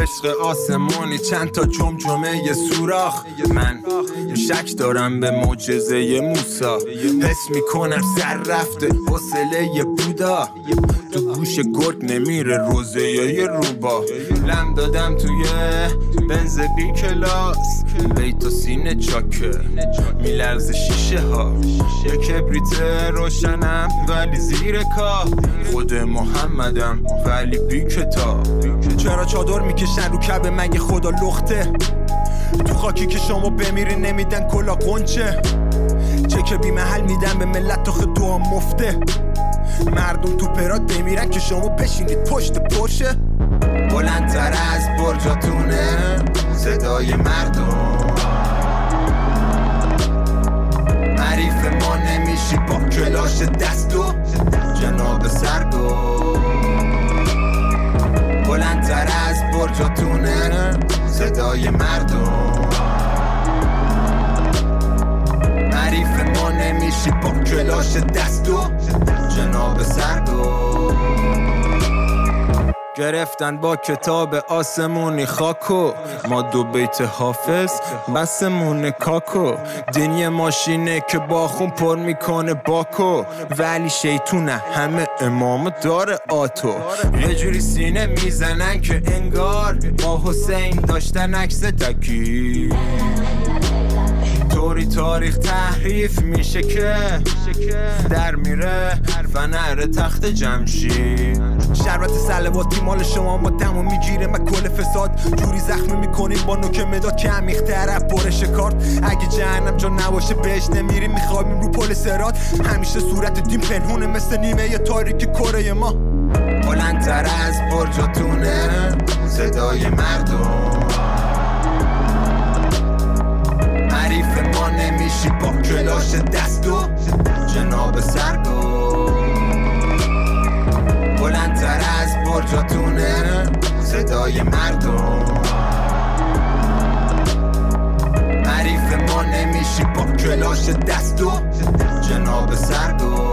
عشق آسمونی چند تا جمجمه یه سوراخ. من شک دارم به معجزه موسی، حس میکنم سر رفته حوصله یه بودا، تو گوش گرگ نمیره روزه یه روبا. لم دادم توی بنز بی کلاس، بیت و سینه چاکه میلرز شیشه ها، یه کبریت روشنم ولی زیر کاه، خود محمدم ولی بی کتاب. چرا چادر میکشن رو کعبه مگه خدا لخته؟ تو خاکی که شما بمیری نمیدن کلا قنچه، چک بی محل میدن به ملت تا دعا مفته. مردم تو پرات بمیرن که شما بشینید پشت پرشه. بلندتر از برجاتونه صدای مردم، حریف ما نمیشی با کلاش دست و جناب سرگو. بلندتر از برجاتونه صدای مردم، حریف ما نمیشی با کلاش دست و جناب سرگو. گرفتن با کتاب آسمونی خاکو، ما دو بیت حافظ بسمون کاکو. دینی ماشینه که با خون پر میکنه باکو، ولی شیطونه همه امام داره آتو. یه جوری سینه میزنن که انگار با حسین داشتن عکس تکی، طوری تاریخ تحریف میشه که در میره فنر تخت جمشید. شربت سلواتی مال شما ما دمو میگیره من کل فساد، جوری زخمی میکنیم با نوک مداد که عمیق طرف برش کارت. اگه جهنم جا نباشه بهش نمیریم، میخوابیم رو پل صراط. همیشه صورت دین پنهونه مثل نیمه تاریک کره ما. بلندتر از برجاتونه صدای مردم، حریف ما نمیشی با کلاش دست و جناب سرگو. بلندتر از برجاتونه صدای مردم، حریف ما نمیشی با کلاش دست و جناب سرگو.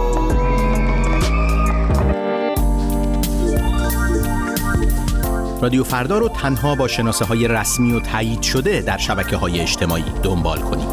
رادیو فردا رو تنها با شناسه‌های رسمی و تایید شده در شبکه‌های اجتماعی دنبال کنید.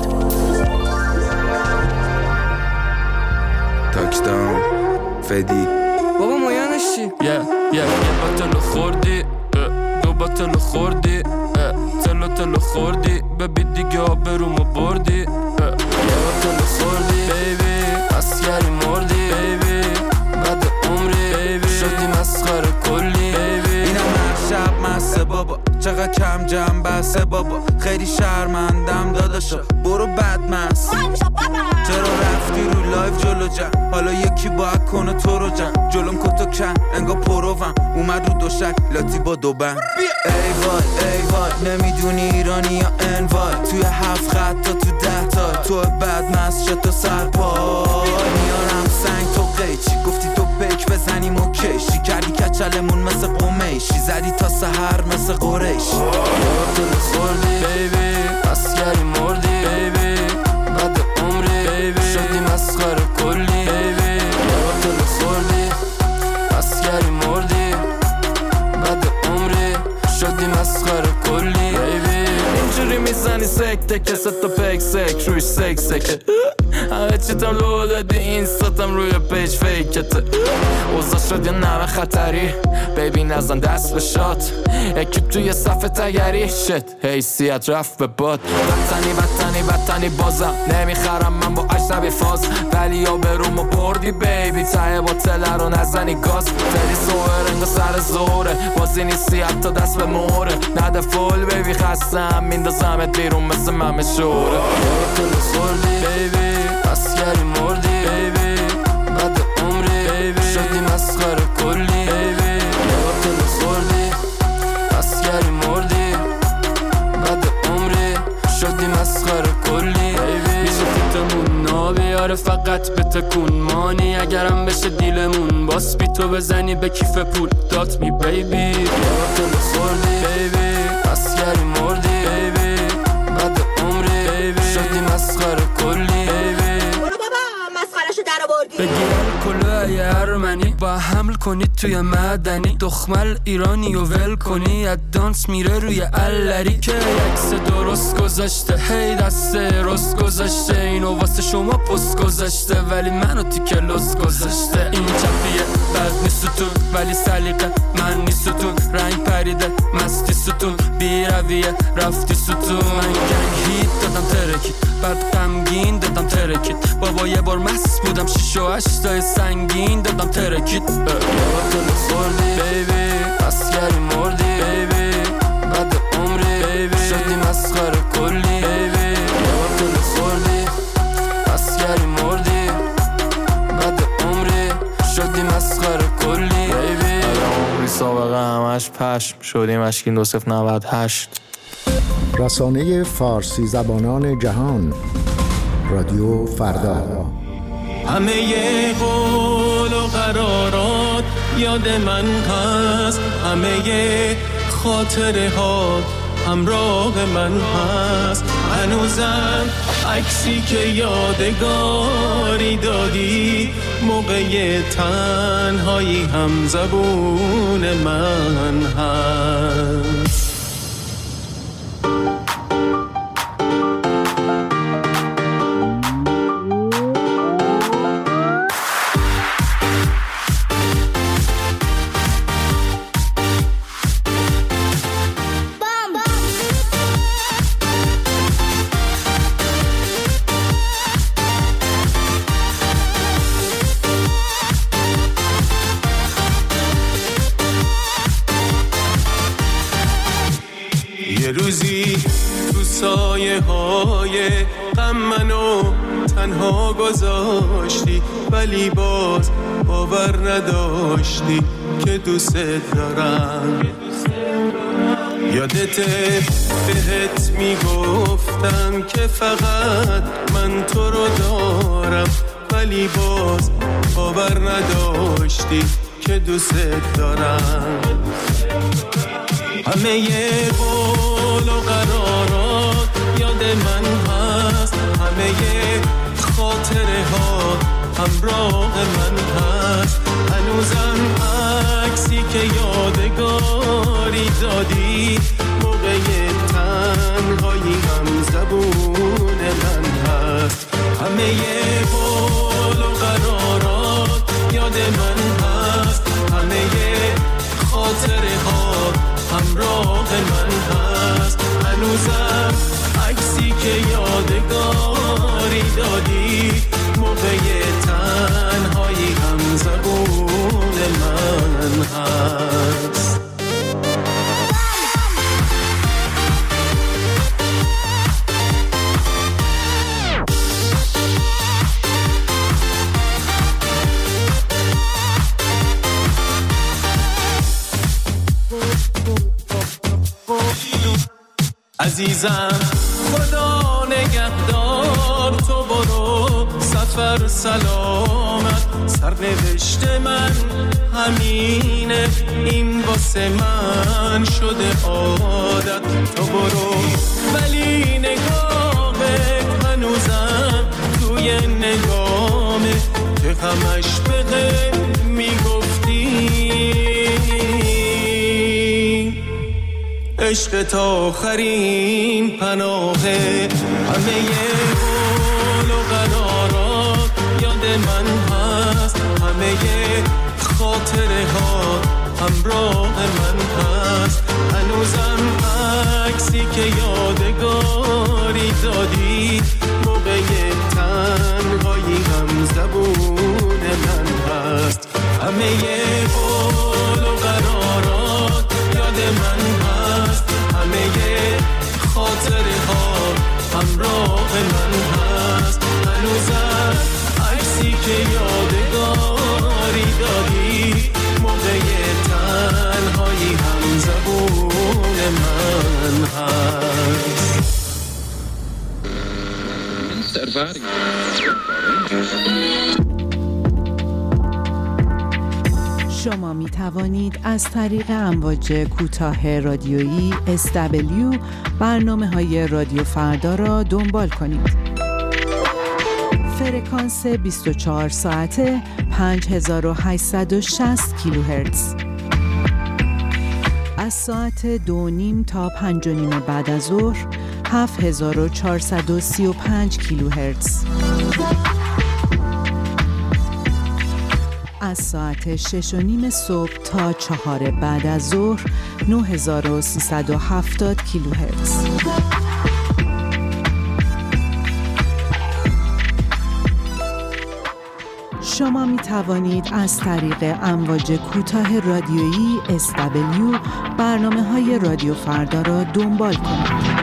تاکداون فدی بابا مایانش چی؟ یه باتلو خوردی، دو باتلو خوردی، تلو خوردی، ببی دیگه آبرومو بردی. یه باتلو خوردی بیبی، اسیری مردی بیبی، بعد عمری بیبی شدی مسخره کلی بیبی. اینم هر شب مسته بابا، چقدر کم جمع بسته بابا، خیلی شرمندم داداشا برو بدمست. چرا رفتی رو لایف جلو جمع، حالا یکی باید کنه تو رو جمع. جلوم کتو کن انگا پروم، اومد رو دوشک لاتی با دو بند. ای وای نمیدونی ایرانی یا انوای، توی 7 خط تا تو 10 تا تو بدمست شد تو سرپای. میارم سنگ تو قیچی، گفتی تو بک بزنیم و کشی، کردی کچلمون مثل قمیشی، زدی تا سحر مثل قریشی. یادتو خوردی بیبی، اسیری مردی بیبی، بعد عمری بیبی شدی مسخره کلی بیبی. یادتو خوردی، اسیری مردی، بعد عمری شدی مسخره کلی بیبی. اینجوری میزنی سکته که ست و پک سک روش سک سکه، همه چیتم لو دادی اینستاتم روی پیج فیکته. اوضاع شد یه نمه خطری بیبی نزن دست به شات، اکیب توی صف تگری شت حیثیت رفت به باد. بطنی بازم نمیخرم من با اجنبی فاز، ولی یا برومو بردی بیبی ته باطله رو نزنی گاز. فری سوهر انگا سر زوره، بازی نیستی حتی دست به موره، نده فول بیبی خستم میندازمت بیرون مثل ممه شوره. یادتو خوردی بیبی، اسیری مردی بیبی، بعد عمری بیبی شدی مسخره کلی بیبی. یادتو خوردی، اسیری مردی، بعد عمری شدی مسخره کلی بیبی. میشه تیتمون نابیاره فقط به تکون مانی، اگرم بشه دیلمون باس بی تو بزنی به کیف پول دات می بیبی. یادتو خوردی بیبی، اسیری مردی بیبی، بعد عمری بیبی شدی مسخره کلی بیبی. برو بابا مسخرهشو در آوردی. بگیرم کل جلوه یه ارمنی با حمل کنید توی مدنی دخمل ایرانی و ول کنی از دانس میره روی علری که عکس درست گذاشته هی دست رست گذاشته اینو واسه شما پست گذاشته ولی منو تیکه لس گذاشته این چپیه بد نیست تو ولی سلیقه من نیست تو رنگ پریده مستی ستون بی رویه رفتی ستون من گنگ هیت دادم ترکید بعد غمگین دادم ترکید بابا یه بار مست بودم 6 و 8 سنگین دادم ترکید یادتو خوردی بیبی اسکری مردی بیبی بعد عمری بیبی شدی مسخره کلی بیبی یادتو خوردی اسکری مردی بعد عمری شدی مسخره کلی بیبی عمری سابقه همش پشم شدیم اشکین 2098 رسانه فارسی زبانان جهان رادیو فردا. همه قول و قرارات یاد من هست، همه خاطره ها همراه من هست، هنوزم عکسی که یادگاری دادی موقع تنهایی هم زبون من هست. یه روزی تو سایه های غم منو تنها گذاشتی ولی باز باور نداشتی که دوست دارم. یادته بهت میگفتم که فقط من تو رو دارم ولی باز باور نداشتی که دوست دارم. همه قول و قرارات یاد من هست، همه خاطره ها همراه من هست، هنوزم عکسی که یادگاری دادی موقع تنهایی هم زبون من هست. همه قول و قرارات یاد من هست، همه خاطره ها همراه من هست، هنوزم عکسی که یادگاری دادی موقع تنهایی هم زبون من هست. عزیزم خدا نگهدار، تو برو سفر سلامت، سرنوشت من همینه این واسه من شده عادت. تو برو ولی نگاهت هنوزم توی نگامه که همش بده میگفتی عشق تا آخرین پناهه. همه قول و قرارات یاد من هست، همه خاطره ها همراه من هست، هنوزم عکسی که یادگاری دادی موقع تنهایی هم زبون من هست. همه قول و قرارات یاد من هست، همه خاطره ها همراه من هست، هنوزم عکسی که یادگاری دادی موقع تنهایی هم زبون من هست. شما می توانید از طریق امواج کوتاه رادیویی SW برنامه‌های رادیو فردا را دنبال کنید. فرکانس 24 ساعته 5860 کیلوهرتز. از ساعت 2:30 تا 5:30 بعد از ظهر 7435 کیلوهرتز. از ساعت 6:30 صبح تا 4 بعد از ظهر 9370 کیلوهرتز. شما می توانید از طریق امواج کوتاه رادیویی SW برنامه‌های رادیو فردا را دنبال کنید.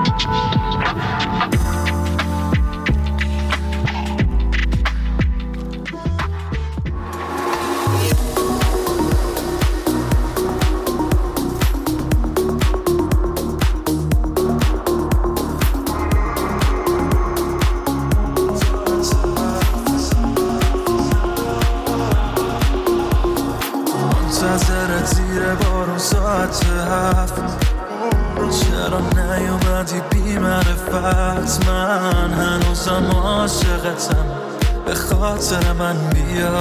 چرا نیومدی بی معرفت؟ من هنوزم عاشقتم، به خاطر من بیا.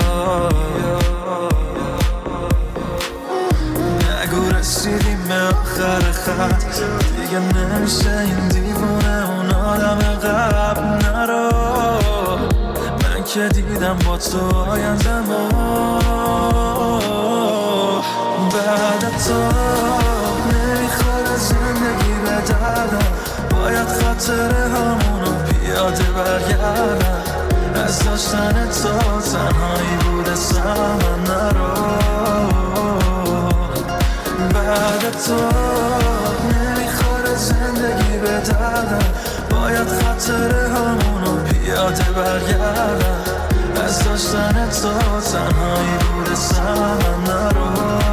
نگو رسیدیم به آخر خط، دیگه نمیشه این دیوونه اون آدم قبل. نرو، من که دیدم با تو آیندمو. بعد تو نمیخوره زندگی به دردم، باید خاطره همونو پیاده برگردم. از داشتن تو تنهایی بوده سمن. نرو، بعد تو نمیخوره زندگی به دردم، باید خاطره همونو پیاده برگردم. از داشتن تو تنهایی بوده سمن. نرو،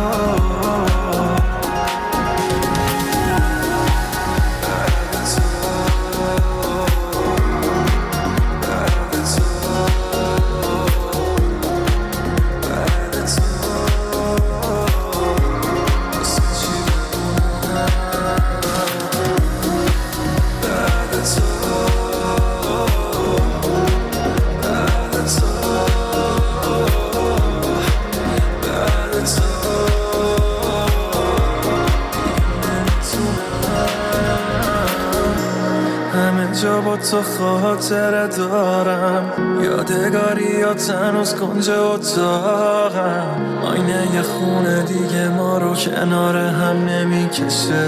جا با تو خاطره دارم، یادگاریات هنوز کنج اتاقم. آینه یه خونه دیگه ما رو کنار هم نمیکشه.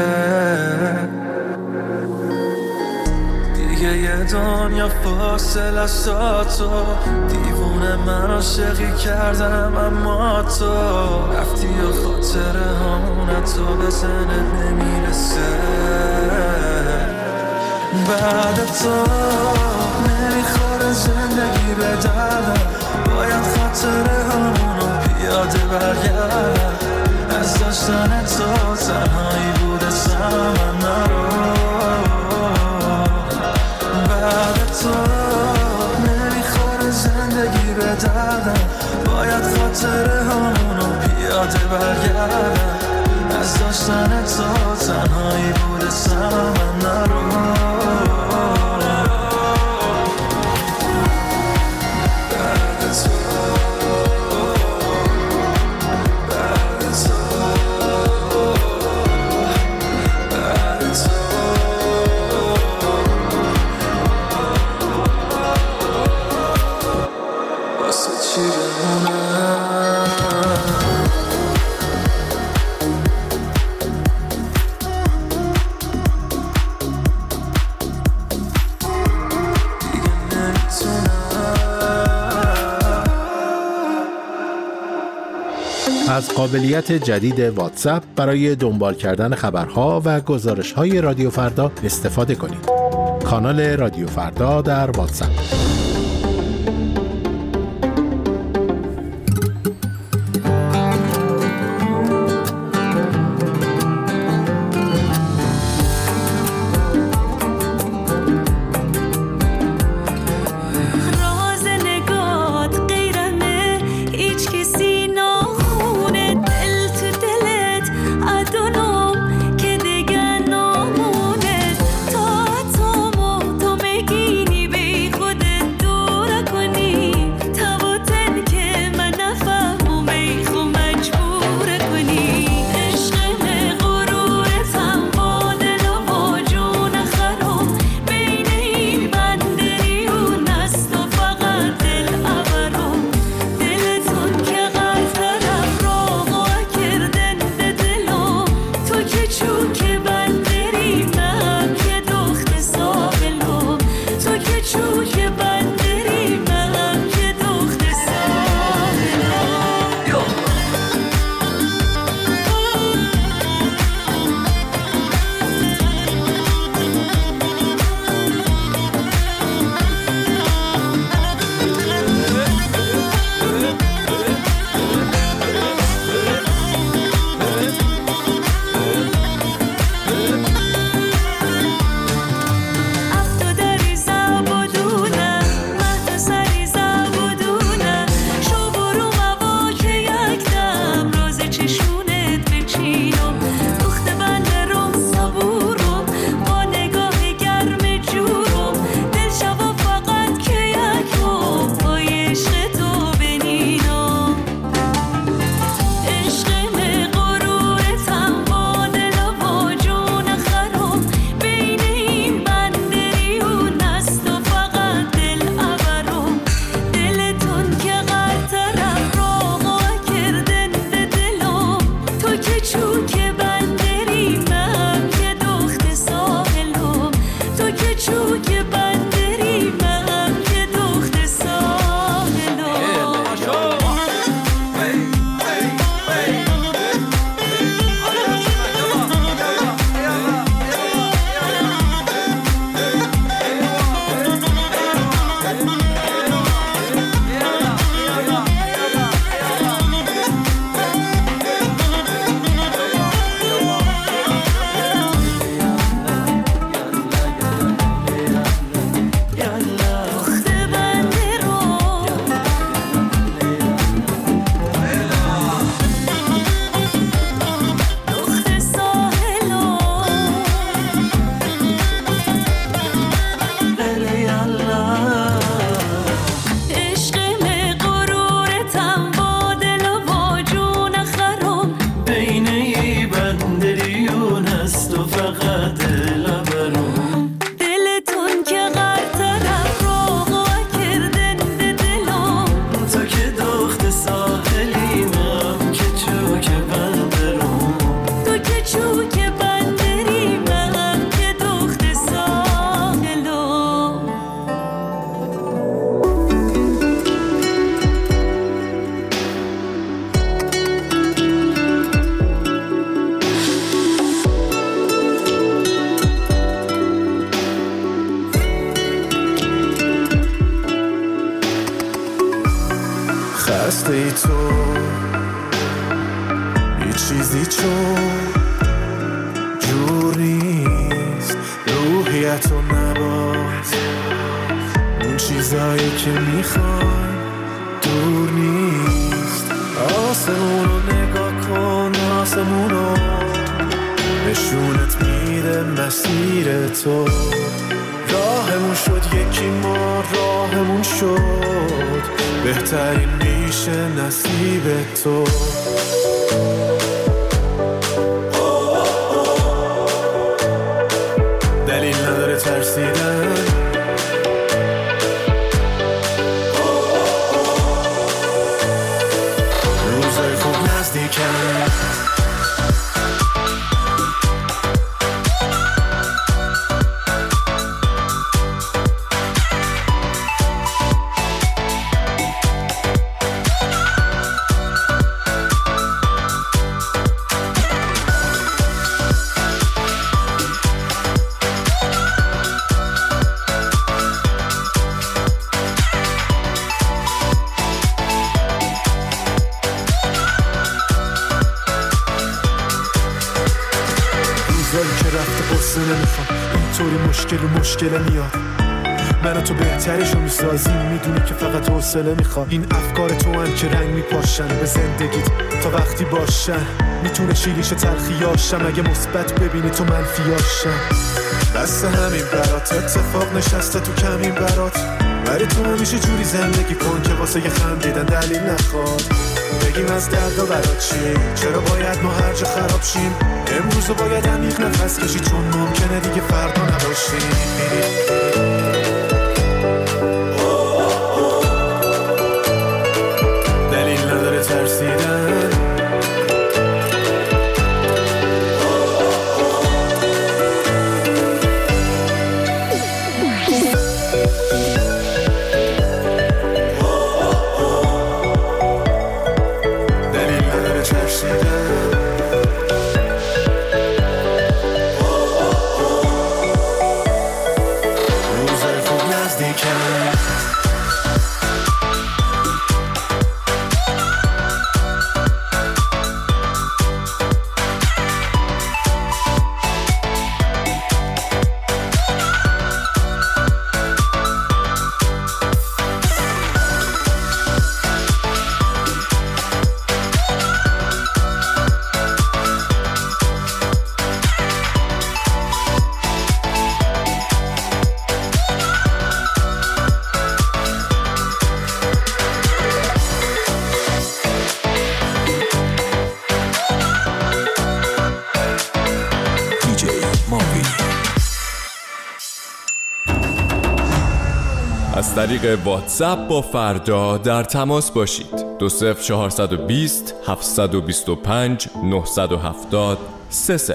دیگه یه دنیا فاصله است تا تو. دیوونه من عاشقی کردم اما تو رفتی و خاطره همونه تو به ذهنت نمیرسه. بعد تو نمیخوره زندگی به دردم، باید خاطره همونو پیاده برگردم. از داشتن تو تنهایی بوده سمن. نرو، بعد تو نمیخوره زندگی به دردم، باید خاطره همونو پیاده برگردم. از داشتن تو تنهایی بوده سمن. نرو، از قابلیت جدید واتساپ برای دنبال کردن خبرها و گزارش‌های رادیو فردا استفاده کنید. کانال رادیو فردا در واتساپ. تو خسته ای تو یه چیزی چون جور نیست روحیت و نباز اون چیزایی که میخوای دور نیست آسمون رو نگاه کن آسمون رو نشونت میده مسیر تو راهمون شد یکی ما راهمون شد بهترین میشه نصیب تو دلیل نداره ترسیدن روزای خوب نزدیکن مشکل میاد من و تو بهترشو میسازیم میدونی که فقط حوصله میخواد این افکار تو هم که رنگ میپاشن به زندگیت تا وقتی باشن میتونه شیریش تلخیاشم اگه مثبت ببینی تو منفیاشم بس همین برات اتفاق نشسته تو کمین برات ولی تو همیشه جوری زندگی کن که واسه یه خندیدن دلیل نخواد بگیم از دردا برات چی چرا باید ما هر جا خراب شیم امروزو باید عمیق نفس کشی چون ممکنه دیگه فردا نباشیم دلیل نداره ترسیدن از طریق واتساپ با فردا در تماس باشید 20420 725 970 30.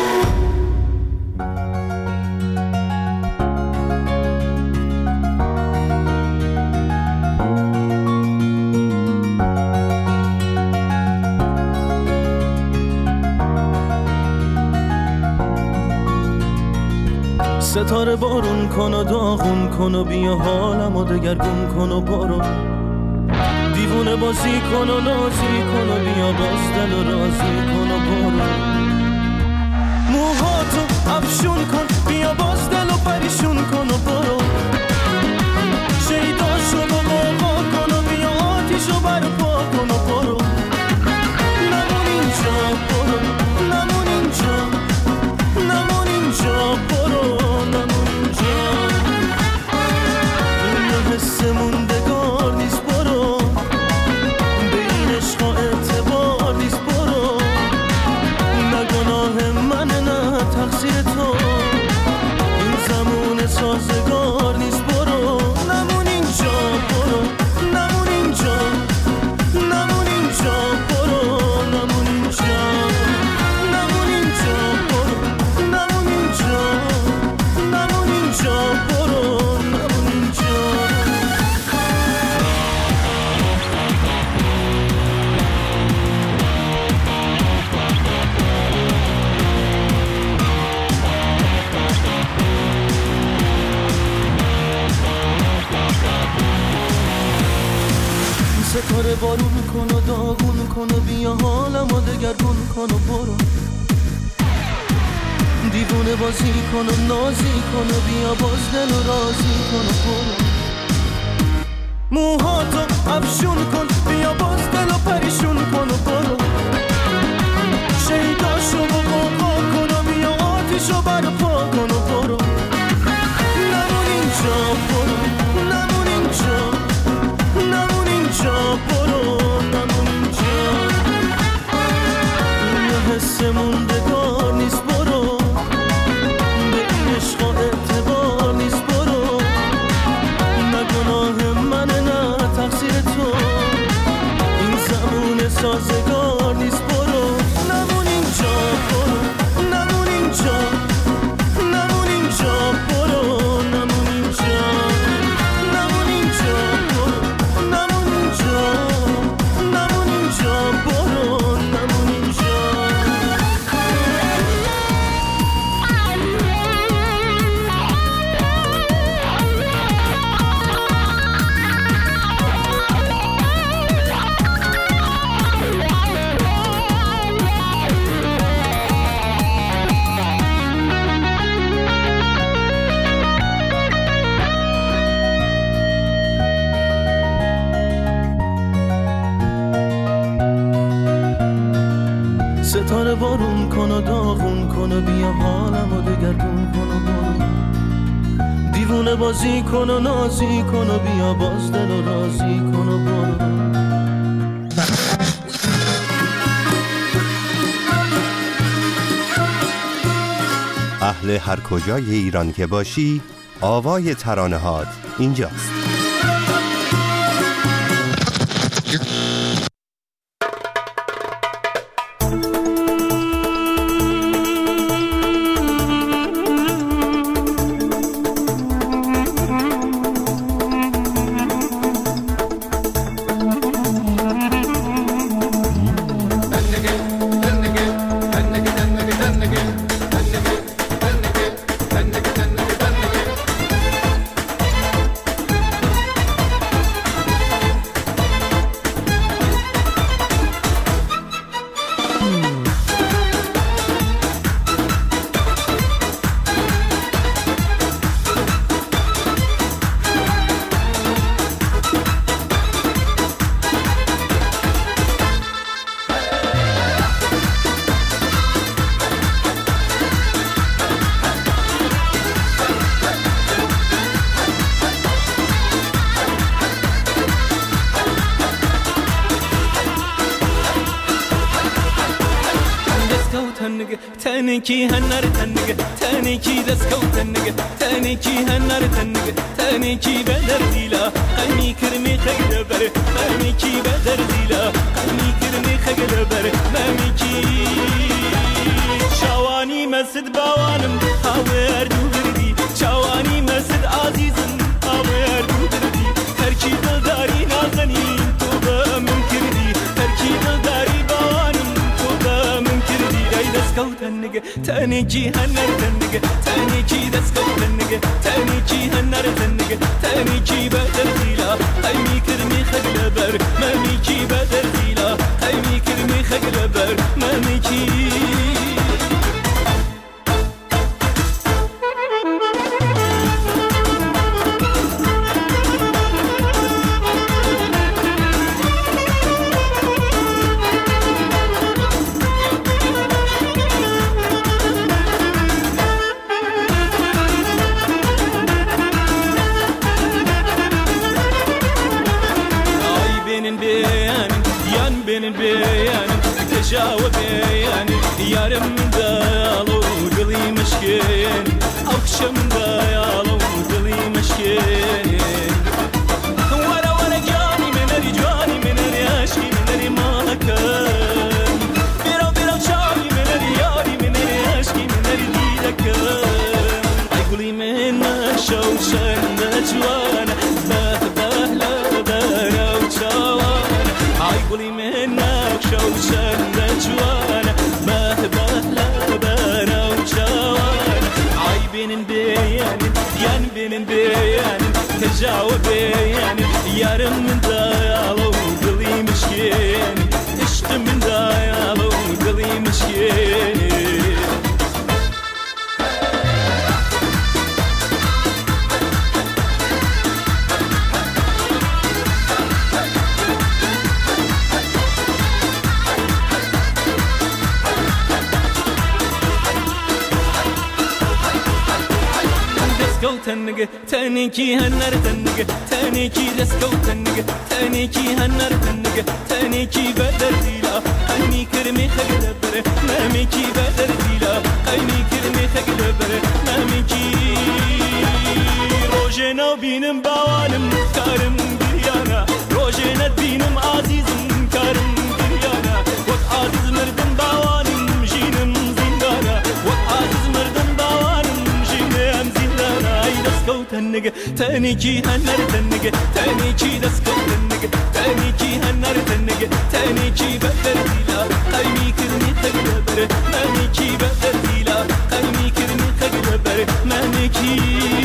ستاره بارون کن و داغون کن و بیا حالمو دگرگون کن و برو دیوونه بازی کن و نازی کن و بیا باز دل و رازی کن و برو موهاتو افشون کن بیا باز دل و پریشون کن و برو شیداشو با قاقا کن و بیا آتیشو برپا کن و برو نمون اینجا برو نمون اینجا نمون اینجا برو حس موندگار نیست برو به این عشق اعتبار نیست برو نه گناه منه نه تقصیر تو این زمان سازگار نیست برو نمون اینجا برو نمون اینجا ستاره بارون کن و داغون کن و بیا حالمو دگرگون کن و برو دیوونه بازی کن و نازی کن و بیا باز دل و رازی کن و برو موهاتو افشون کن بیا باز دل و پریشون کن و برو شیداشو با قاقا کن و بیا آتیشو برپا کن و برو نمون اینجا برو نمون اینجا نمون اینجا برو نمون اینجا یه حس موندگار نیست برو به این عشقا اعتبار نیست برو نه گناه منه نه تقصیر تو این زمان سازگار نیست برو نمون اینجا برو نمون اینجا نمون اینجا برو نمون اینجا نمون اینجا برو نمون اینجا نمون اینجا برو نمون اینجا ستاره بارون کن و داغون کن و بیا حالمو دگرگون کن و برو دیوونه بازی کن و نازی کن و بیا باز دل و رازی کن و برو اهل هر کجای ایران که باشی آوای ترانه‌هات اینجاست. تنكي هنر تنك تنكي دسكو تنك تنكي هنر تنك تنكي بدر ديلا قلبي كرمي خيل بر تنكي بدر ديلا قلبي كرمي خيل بر تنكي شواني مسد باوانم هاور دوردي شواني مسد عزيزم هاور دوردي تركي دلداري نازنين تو بمن كردي تركي دلداري باوانم تو بمن كردي اي دسكو تنك تنكي هنر تنك تنكي دسكو تنك تنكي هنر تنك تنكي بدر ديلا قلبي كرمي خيل بر ماميكي بدر ديلا قلبي كرمي خيل بر ماميكي جاوب يعني يارم من دالو قلي مشكين أوكشم دالو قلي مشكين ولا جاني من رجاني من رياشي من رماكم بيرو شاني من رياري من رياشي من ريدكم أقولي من شوشن دجوانا بهلا دارا وشوانا أقولي من شوشن دجوانا بهلا دارا وشوانا عيبين بيان ين بين بيان تجاوب بيان يارم من دالو قلي تنگه تنکی هنر تنگه تنکی دسکو تنگه تنکی هنر تنگه تنکی بدر دیلا هنی کرمی خگل بره نمیکی بدر دیلا هنی کرمی خگل بره نمیکی روزنا بینم باوانم کارم دیانا روزنا بینم عزیزم کارم دیانا وقت عزیز مردم باوانم جینم زندانا وقت عزیز مردم باوانم جینم زندانا ای دسکو تنگه تنکی هنر تنگه تنکی دسکو تنگه تنکی هنر تنگه تنکی بدر دیلا قلبی کرمی خگل بره نمیکی بدر دیلا قلبی کرمی خگل بره نمیکی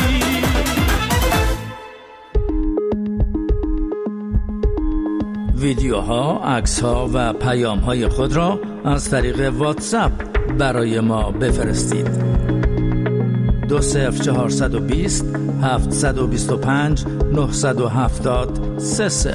ویدیوها، عکس‌ها و پیام‌های خود را از طریق واتساپ برای ما بفرستید. 20420 725 970 30.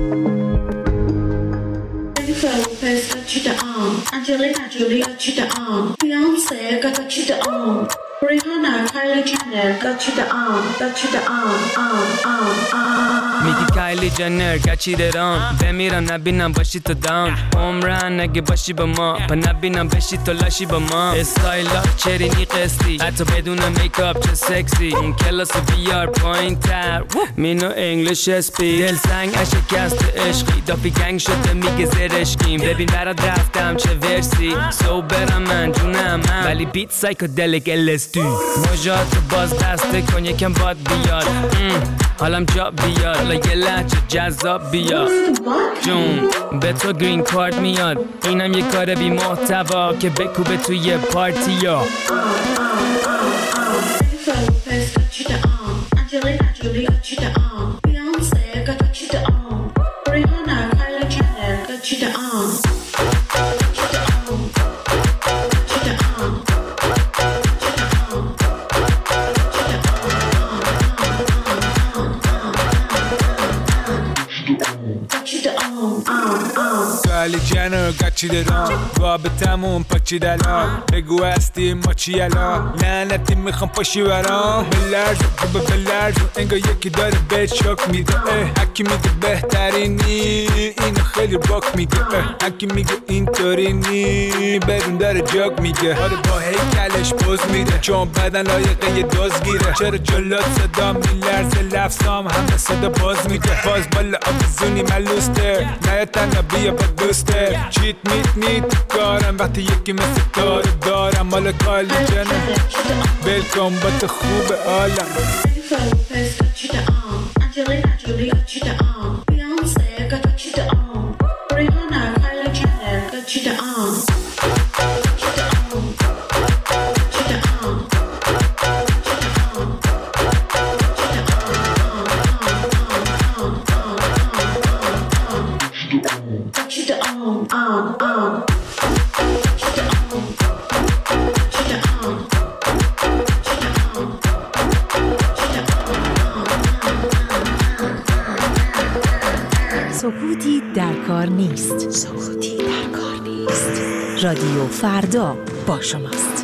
Angelina Jolie got you the arm. Beyonce got you the arm. Rihanna, Kylie Jenner got you the arm. Got you the arm. میگی کایلی جنر گچیدرام بمیرم نبینم باشی تو داون عمرن نگه باشی با ما پا نبینم بشی تو لاشی با ما استایلا چرینی قسطی حتی بدون میکاپ چه سکسی اون کلاس بیار پایین تر مینو انگلیش اسپی دل سنگ شکست عشقی دافی گنگ شده میگه زرشکیم ببین برات رفتم چه ورسی سو برم من جونم من ولی بیت سایکودلیک LSD مجات باز دسته کن یکم باد بیاد حالم جا بیاد حالا یه لحچه جذاب بیاد جون به تو گرین کارت میاد اینم یه کار بی محتوا که بکوبه توی پارتی ها Angelina Jolie got you the arm. Beyonce got you the arm. Rihanna, Kylie Jenner got you the arm. Kylie Jenner گچیدرام رابطمون پاچیدلام بگو هستی ما چی الان لعنتی میخوام پاشی برام بلرز انگار یکی داره بهت شوک میده هکی میگه بهترینی اینو خیلی راک میگه هکی میگه اینطوری نی بدون داره جاگ میگه آره با هیکلش پوز میده چون بدن لایقه یه دوز گیره چرا جلات صدا میلرزه لفظام همه صدا باز میده باز بالا آبزونی ملوستر نه تنها بیا با دوستر چیت میت کارم وقتی یکی مثل دارم مال کالی جنه بلکن با تو خوب عالم Angelina Jolie got you the arm. Beyonce got you the arm. Rihanna, Kylie Jenner got you the arm. Got you the arm. سکوتی در کار نیست. رادیو فردا با شماست.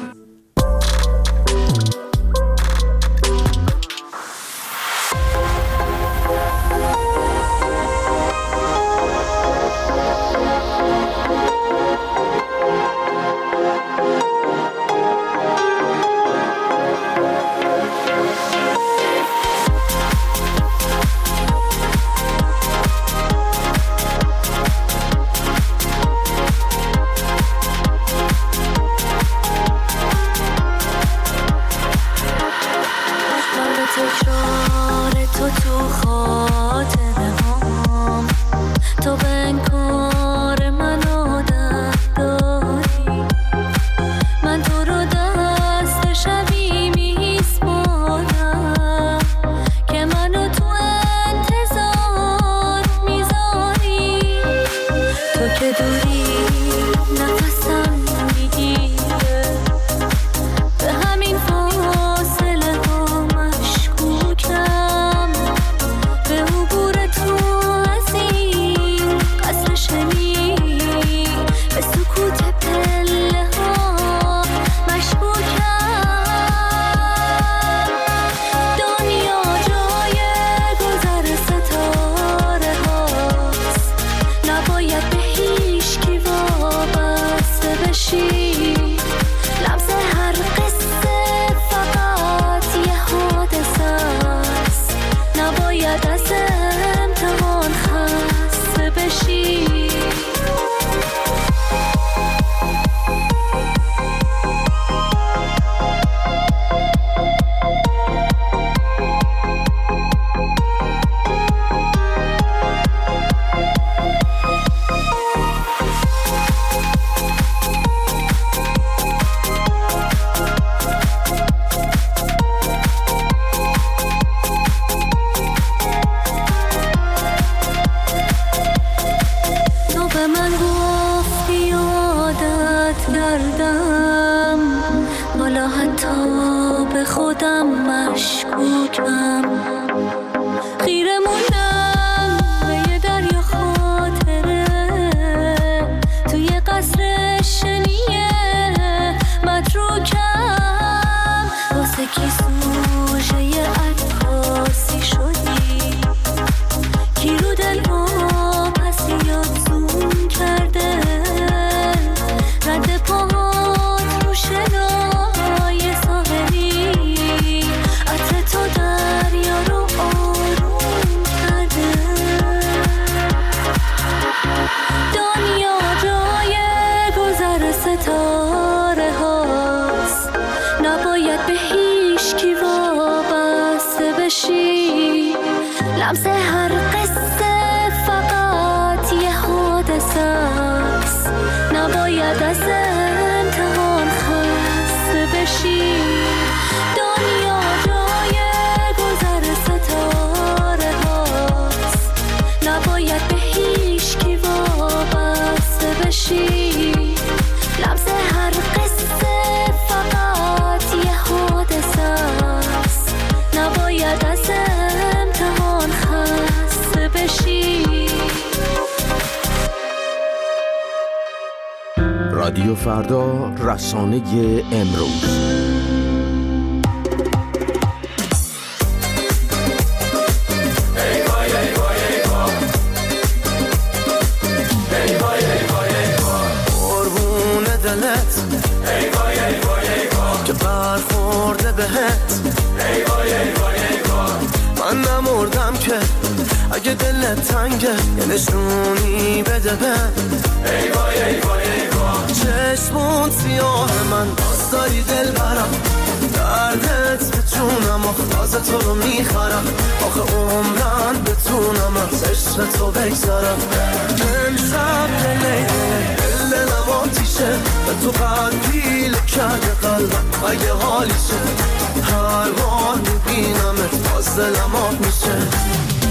Don't به من گفتی عادت کردم، حالا حتی به خودم مشکوکم. خیره موندم به یه دریا خاطره، توی قصر شنیه متروکم. واسه کی سوژه یه عکاسی شدی، کی رو دل ها پسیات زوم کرده، رد پاهات رو شنای ساحلی، عطر تو دریا رو آروم کرده. دنیا جای گذر ستاره هاست، نباید به هیچ کی وابسته بشی. لمس هر قصه فقط یه حادثه است، نباید از امتحان خسته بشی. دنیا جای گذر ستاره هاست، نباید به هیچ کی وابسته بشی. لمس هر قصه فقط یه حادثه است، نباید از امتحان خسته بشی. رادیو فردا، رسانه امروز. قربون دلت ای وای ای وای ای وای، که برخورده بهت ای وای ای وای ای وای. من نمردم که اگه دلت تنگه یه نشونی بده بهم ای وای ای وای ای وای. چشمون سیاه من باز داری دل برم، دردت به جونم آخه تو رو میخرم. آخه عمرن بتونم از عشق تو بگذارم. امشب دلم آتیشه، به تو قلبیل کرده قلبم اگه حالیشه. هر بار میبینمت باز دلم آب میشه.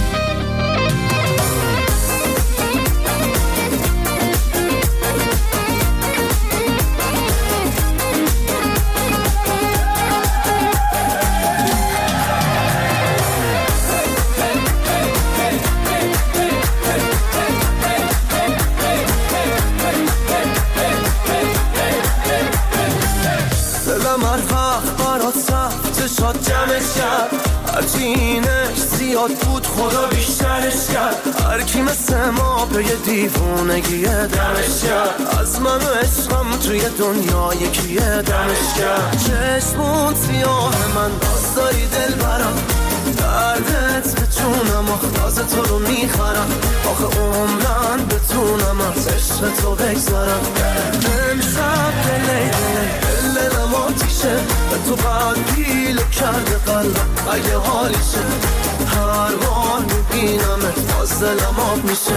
شاد جمعش کرد، هرچینش زیاد بود خدا بیشترش کرد. هر کی مثل ما به یه دیوونگی دمش کرد، از من و عشقم توی دنیا یکیه دمش کرد. چشمون سیاه من باز داری دل برم، دردت به جونم آخه تو رو میخرم. آخه عمرن بتونم از عشق تو بگذارم. امشب دلم آتیشه، به تو قلبیل کرده قلبم اگه حالیشه. هر بار میبینمت باز دلم آب میشه.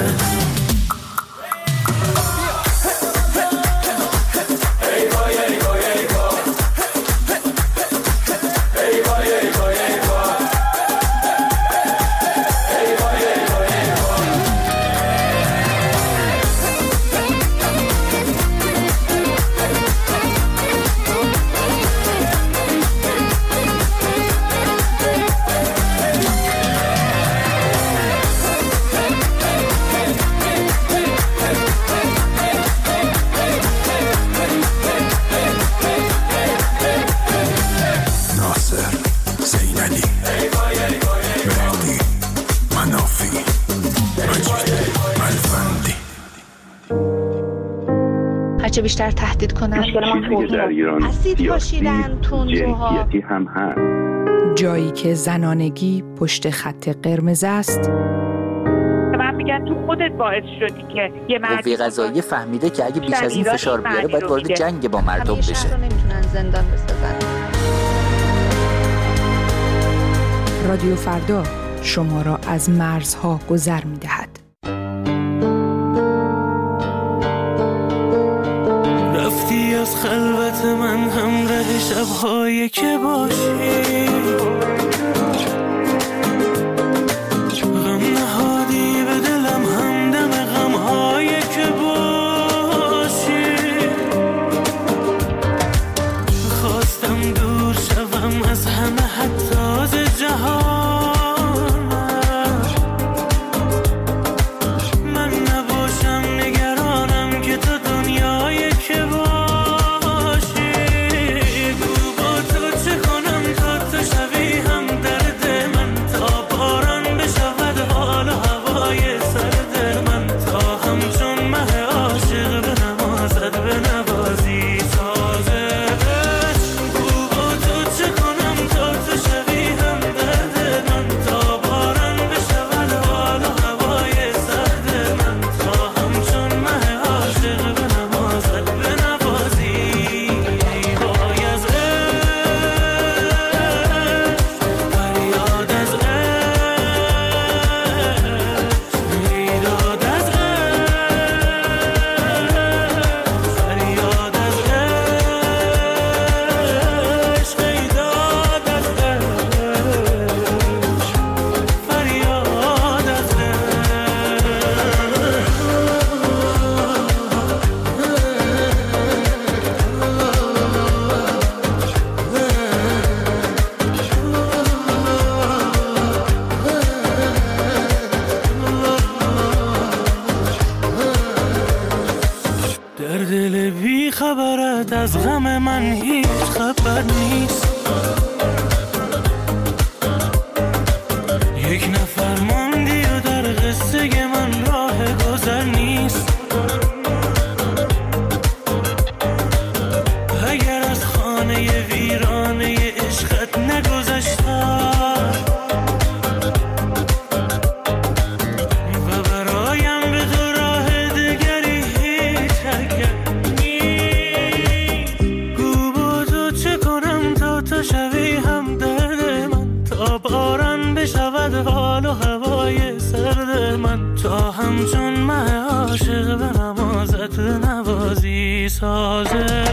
ای وای ای وای ای وای، ای وای ای وای ای وای، ای وای ای وای ای وای. هرچه بیشتر تهدید کنن در ایران اسید پاشیدن، تندروها هم هست. جایی که زنانگی پشت خط قرمز است. من میگن تو خودت باعث شدی که یه قوه قضاییه فهمیده که اگه بیش از این فشار بیاره باید وارد جنگ با مردم بشه. شهر رو نمیتونن زندان بسازن. رادیو فردا شما را از مرزها گذر می‌دهد. رفتی از خلوت من همراه شب‌هایی که باشی، غم نهادی به دلم همدم غم‌هایی که در دل بی خبرت از غم من هیچ خبر نیست. یک نفر ماندی و در قصه من راه گذر نیست. اگر از خانه ویرانه عشقت نگذشتم و برایم به تو راه دگری هیچ اگر نیست. گو با تو چه کنم تا تو شوی هم درد من، تا باران بشود حال و هوای سرد من، تا همچون من عاشق به نمازت نوازی سازه.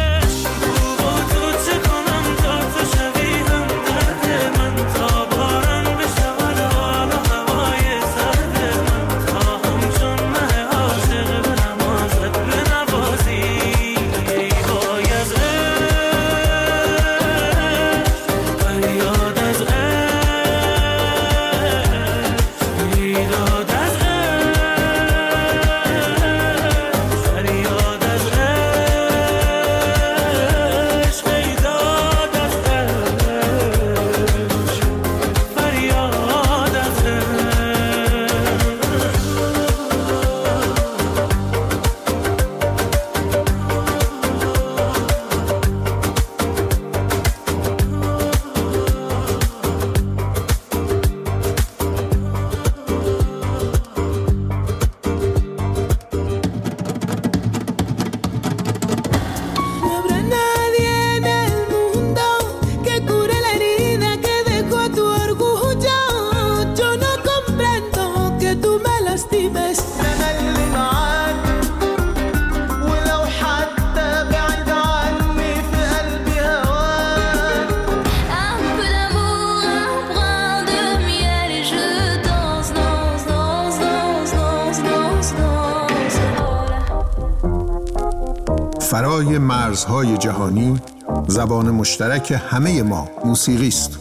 فرای مرزهای جهانی، زبان مشترک همه ما موسیقی است.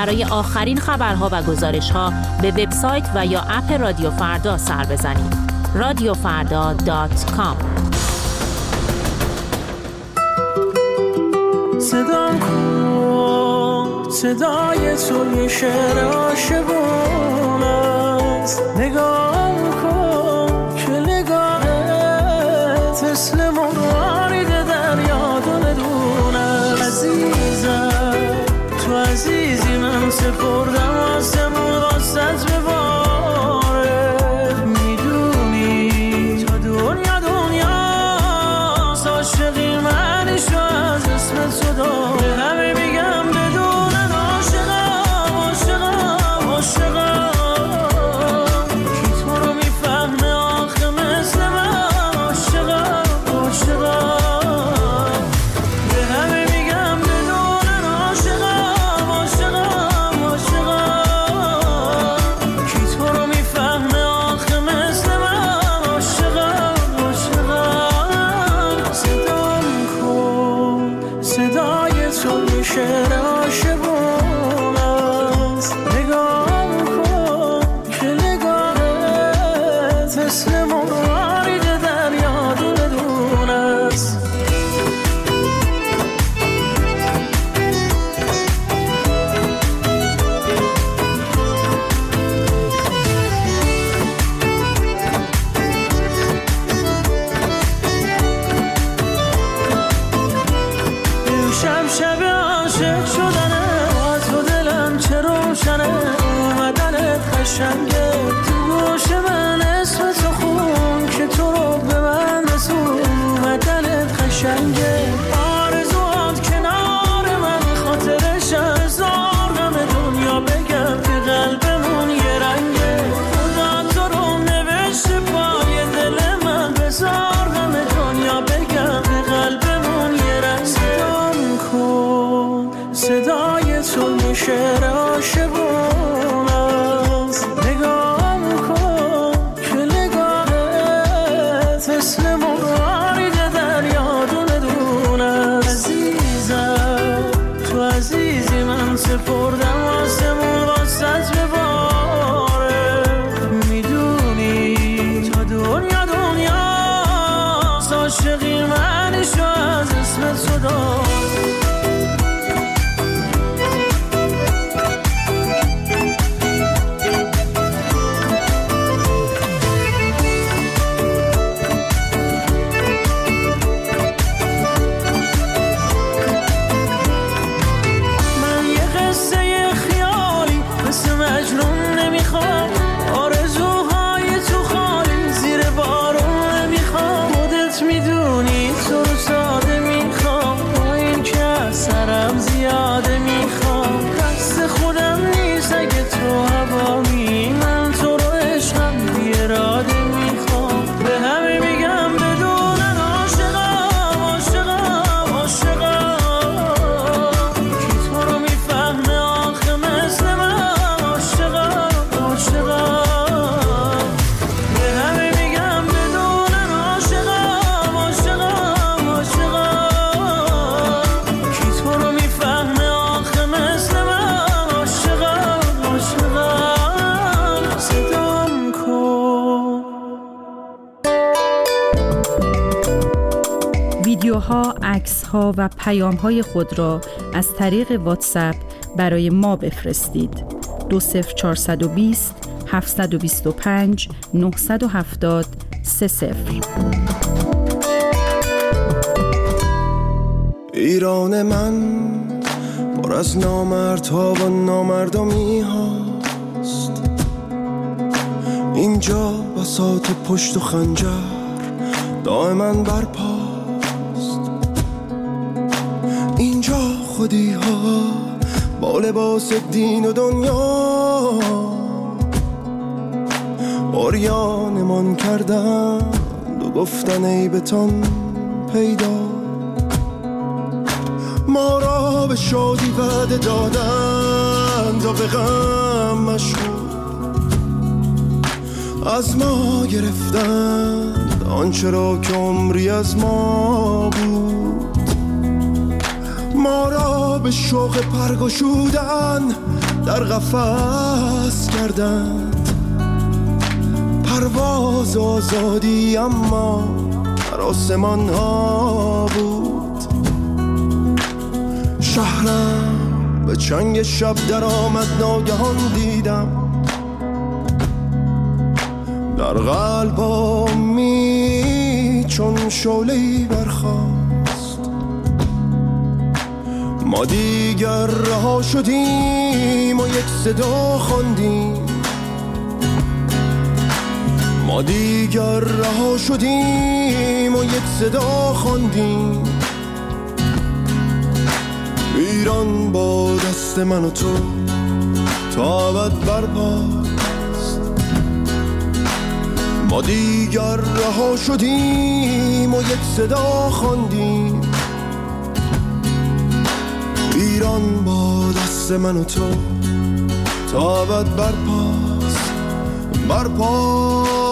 برای آخرین خبرها و گزارش‌ها به وبسایت و یا اپ رادیو فردا سر بزنید. radiofarda.com. صدام کن، صدای تو یه شعر عاشقونه است. نگاه کن که نگاهت مثل مرارید دریا دونه. عزیزم تو عزیزی، من سپردم آسمون واسط بباره. میدونی تا دنیا دنیاست، عاشقی منشو از اسم تو داره. به همه میگم بدونن عاشقم عاشقم عاشقم. کی تو رو میفهمه آخه مثل من؟ عاشقم عاشقم. به همه میگم بدونن عاشقم عاشقم عاشقم. کی تو رو میفهمه آخه مثل من؟ عاشقم عاشقم. صدام کن، صدای تو یه شعر عاشقونه است. نگاه کن که نگاهت مثل مرارید دریا دونه دونه است. امشب شب عاشق شدنه، با تو دلم چه روشنه. اومدنت قشنگه تو گوش من، اسم تو خون که تو رو به من رسون. اومدنت قشنگه، آرزوات کنار من، خاطرش هزار غم دنیا بگم که قلبمون یه رنگه. خدا تو رو نوشته پای دل من، بزار غم دنیا بگم که قلبمون یه رنگه. صدام کن، صدای تو یه شعر عاشقونه است. نگاه کن که نگاهت مثل مرارید دریا دونه دونه. عزیزم تو عزیزی، من سپردم آسمون واسط بباره. میدونی تا دنیا دنیاست، عاشقی منشو از اسم تو داره. من یه قصه خیالی مثل مجنون نمیخوام. آرزوهای تو خالی زیر بارون نمیخوام. خودت میدونی تو رو ساده میخوام، با این که از سرم زیاده میخوام. دست خودم نیست اگه تو هوامی، من تو رو عشقم بی اراده میخوام. به همه میگم بدونن عاشقم عاشقم عاشقم. کی تو رو میفهمه آخه مثل من؟ عاشقم عاشقم. به همه میگم بدونن عاشقم عاشقم عاشقم. کی تو رو میفهمه آخه مثل من؟ عاشقم عاشقم. صدام کن. ویدیوها، عکس‌ها و پیام‌های خود را از طریق واتساپ برای ما بفرستید. 20420 725 970 30. ایران من پر از نامردها و نامردمی هاست. اینجا بساط پشت و خنجر دائما برپاست. اینجا خودی ها با لباس دین و دنیا عریانمان کردند و گفتن عیبتان پیدا. ما را به شادی وعده دادند و به غم مشغول. از ما گرفتند آنچه را که عمری از ما بود. ما را به شوق پرگشودن در قفس کردند، پرواز آزادی اما در آسمان ها بود. شهرم به چنگ شب در آمد، ناگهان دیدم در قلبامی چون شعله‌ای برخاست. ما دیگر رها شدیم و یک صدا خواندیم، ما دیگر رها شدیم و یک صدا خواندیم. ایران با دست من و تو تا ابد برپاست. ما دیگر رها شدیم و یک صدا خواندیم. ایران با دست من و تو تا ابد برپاست، برپاست.